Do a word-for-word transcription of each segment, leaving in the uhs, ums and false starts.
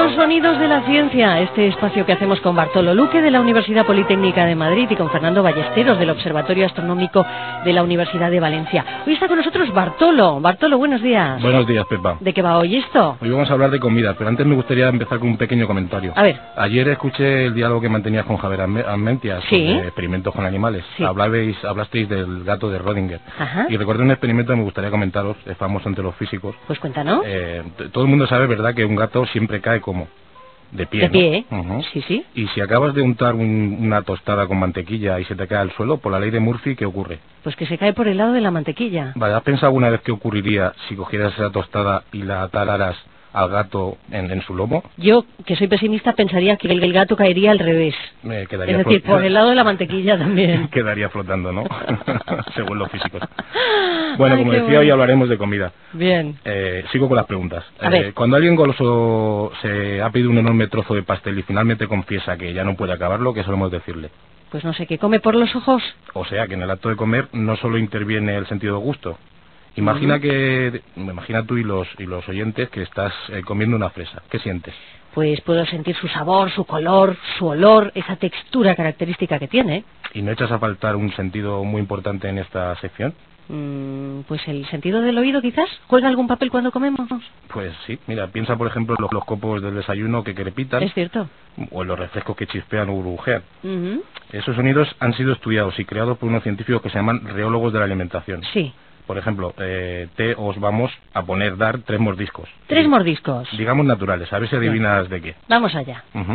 Los sonidos de la ciencia, este espacio que hacemos con Bartolo Luque de la Universidad Politécnica de Madrid y con Fernando Ballesteros del Observatorio Astronómico de la Universidad de Valencia. Hoy está con nosotros Bartolo. Bartolo, buenos días. Buenos días, Pepa. ¿De qué va hoy esto? Hoy vamos a hablar de comida, pero antes me gustaría empezar con un pequeño comentario. A ver. Ayer escuché el diálogo que mantenías con Javier Armentia ¿Sí? sobre experimentos con animales. Sí. Hablabais, hablasteis del gato de Rödinger. Ajá. Y recuerdo un experimento que me gustaría comentaros, es famoso entre los físicos. Pues cuéntanos. Eh, todo el mundo sabe, ¿verdad?, que un gato siempre cae como de pie, De pie, ¿no? Uh-huh. Sí, sí. Y si acabas de untar un, una tostada con mantequilla y se te cae al suelo, por la ley de Murphy, ¿qué ocurre? Pues que se cae por el lado de la mantequilla. Vale, ¿has pensado alguna vez qué ocurriría si cogieras esa tostada y la atararas al gato en, en su lomo? Yo, que soy pesimista, pensaría que el, el gato caería al revés. Me quedaría Es decir, flot- por el lado de la mantequilla también. Quedaría flotando, ¿no? Según los físicos. Bueno, Ay, como qué decía, bueno. hoy hablaremos de comida. Bien. Eh, sigo con las preguntas. A Eh, ver. Cuando alguien goloso se ha pedido un enorme trozo de pastel y finalmente confiesa que ya no puede acabarlo, ¿qué solemos decirle? Pues no sé, ¿qué come por los ojos? O sea, que en el acto de comer no solo interviene el sentido de gusto. Imagina Ujú. que, imagina tú y los y los oyentes que estás eh, comiendo una fresa. ¿Qué sientes? Pues puedo sentir su sabor, su color, su olor, esa textura característica que tiene. ¿Y no echas a faltar un sentido muy importante en esta sección? Mm, pues el sentido del oído quizás. ¿Juega algún papel cuando comemos? Pues sí, mira, piensa por ejemplo en los, los copos del desayuno que crepitan Es cierto. o en los refrescos que chispean o burbujean. Ujú. Esos sonidos han sido estudiados y creados por unos científicos que se llaman reólogos de la alimentación. Sí. Por ejemplo, eh, te os vamos a poner dar tres mordiscos. Tres Di- mordiscos. Digamos naturales, a ver si adivinas de qué. Vamos allá. Ujú.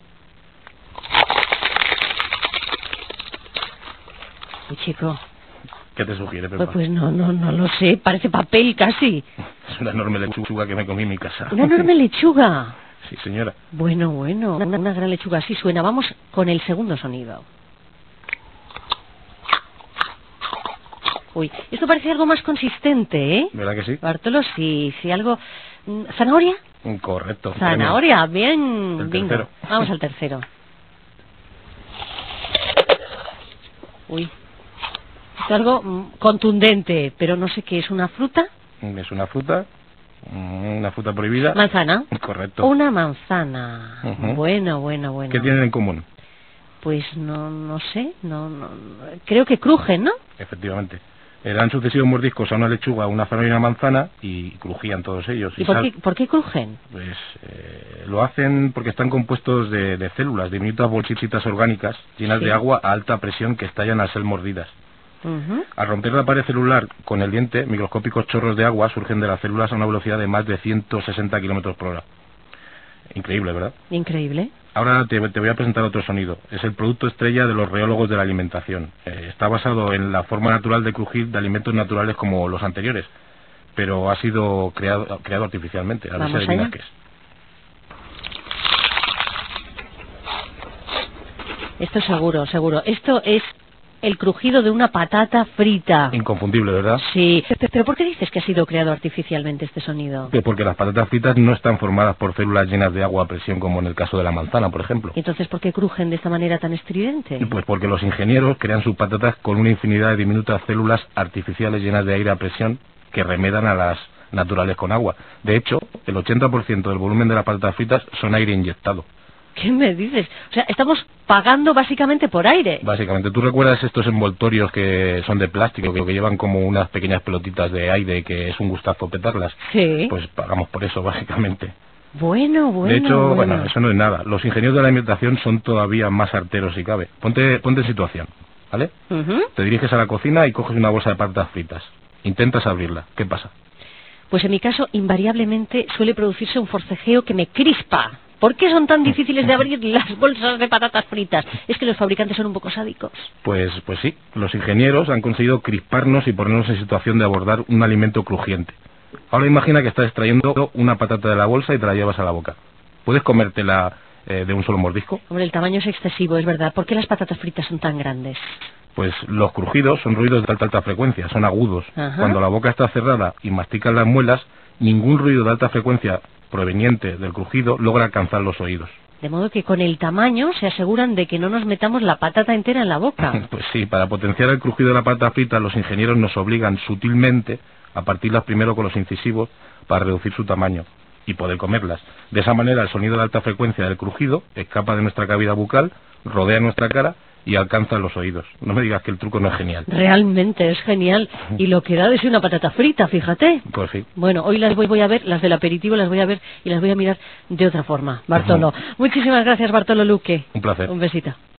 Uy, chico. ¿Qué te sugiere, Pepa? Pues, pues no, no, no lo sé. Parece papel casi. Es una enorme lechuga que me comí en mi casa. Una enorme lechuga. Sí, señora. Bueno, bueno. Una, una gran lechuga. Así suena. Vamos con el segundo sonido. Uy, esto parece algo más consistente, ¿eh? ¿Verdad que sí? Bartolo, sí, sí, algo... mm, ¿Zanahoria? Correcto. Zanahoria, bien, El bingo. tercero. Vamos al tercero. Uy, es algo mm, contundente, pero no sé qué es, ¿una fruta? Es una fruta, mm, una fruta prohibida. ¿Manzana? Correcto. Una manzana. Ujú. Bueno, bueno, bueno. ¿Qué tienen en común? Pues no, no sé, no, no, no- creo que crujen, ¿no? Efectivamente. Le dan sucesivos mordiscos a una lechuga, una zanahoria y una manzana y crujían todos ellos. ¿Y por sal- qué, por qué crujen? Pues eh, lo hacen porque están compuestos de, de células, diminutas bolsitas orgánicas llenas Sí. de agua a alta presión que estallan al ser mordidas. Ujú. Al romper la pared celular con el diente, microscópicos chorros de agua surgen de las células a una velocidad de más de ciento sesenta kilómetros por hora. Increíble, ¿verdad? Increíble. Ahora te, te voy a presentar otro sonido. Es el producto estrella de los reólogos de la alimentación. Eh, está basado en la forma natural de crujir de alimentos naturales como los anteriores, pero ha sido creado, creado artificialmente. A ver si Vamos adivinas allá. qué es. Esto seguro, seguro. Esto es el crujido de una patata frita. Inconfundible, ¿verdad? Sí. Pe- ¿Pero por qué dices que ha sido creado artificialmente este sonido? Pues porque las patatas fritas no están formadas por células llenas de agua a presión como en el caso de la manzana, por ejemplo. ¿Y entonces por qué crujen de esta manera tan estridente? Pues porque los ingenieros crean sus patatas con una infinidad de diminutas células artificiales llenas de aire a presión que remedan a las naturales con agua. De hecho, el ochenta por ciento del volumen de las patatas fritas son aire inyectado. ¿Qué me dices? O sea, estamos pagando básicamente por aire. Básicamente, ¿tú recuerdas estos envoltorios que son de plástico, que, que llevan como unas pequeñas pelotitas de aire que es un gustazo petarlas? Sí. Pues pagamos por eso, básicamente. Bueno, bueno, de hecho, bueno. bueno, eso no es nada. Los ingenieros de la alimentación son todavía más arteros si cabe. Ponte, ponte en situación, ¿vale? Ujú. Te diriges a la cocina y coges una bolsa de patatas fritas. Intentas abrirla. ¿Qué pasa? Pues en mi caso, invariablemente suele producirse un forcejeo que me crispa. ¿Por qué son tan difíciles de abrir las bolsas de patatas fritas? Es que los fabricantes son un poco sádicos. Pues, pues sí, los ingenieros han conseguido crisparnos y ponernos en situación de abordar un alimento crujiente. Ahora imagina que estás extrayendo una patata de la bolsa y te la llevas a la boca. ¿Puedes comértela eh, de un solo mordisco? Hombre, el tamaño es excesivo, es verdad. ¿Por qué las patatas fritas son tan grandes? Pues los crujidos son ruidos de alta, alta frecuencia, son agudos. Ajá. Cuando la boca está cerrada y masticas las muelas, ningún ruido de alta frecuencia proveniente del crujido logra alcanzar los oídos. De modo que con el tamaño se aseguran de que no nos metamos la patata entera en la boca. Pues sí, para potenciar el crujido de la patata frita, los ingenieros nos obligan sutilmente a partirlas primero con los incisivos para reducir su tamaño. y poder comerlas. De esa manera el sonido de alta frecuencia del crujido escapa de nuestra cavidad bucal, rodea nuestra cara y alcanza los oídos. No me digas que el truco no es genial. Realmente es genial. Y lo que da de ser una patata frita, fíjate. Pues sí. Bueno, hoy las voy, voy a ver, las del aperitivo las voy a ver y las voy a mirar de otra forma. Bartolo. Uh-huh. Muchísimas gracias, Bartolo Luque. Un placer. Un besito.